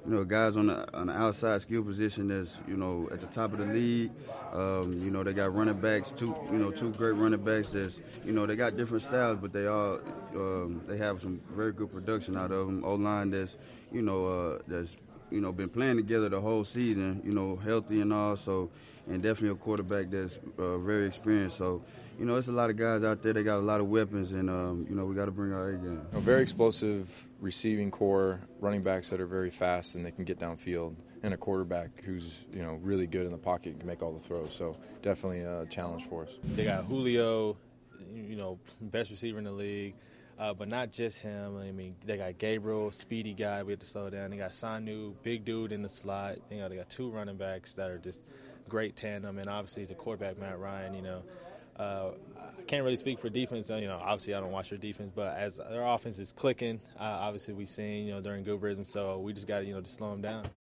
guys on the outside skill position that's at the top of the league. They got running backs, two great running backs. That's they got different styles, but they have some very good production out of them. O-line that's been playing together the whole season. Healthy and all. So, and definitely a quarterback that's very experienced. So. It's a lot of guys out there. They got a lot of weapons, and we got to bring our A game. A very explosive receiving core, running backs that are very fast and they can get downfield, and a quarterback who's really good in the pocket and can make all the throws. So definitely a challenge for us. They got Julio, best receiver in the league, but not just him. I mean, they got Gabriel, speedy guy. We have to slow down. They got Sanu, big dude in the slot. They got two running backs that are just great tandem, and obviously the quarterback Matt Ryan. I can't really speak for defense. Obviously I don't watch their defense, but as their offense is clicking, obviously we've seen, during Gooberism, so we just got to, just slow them down.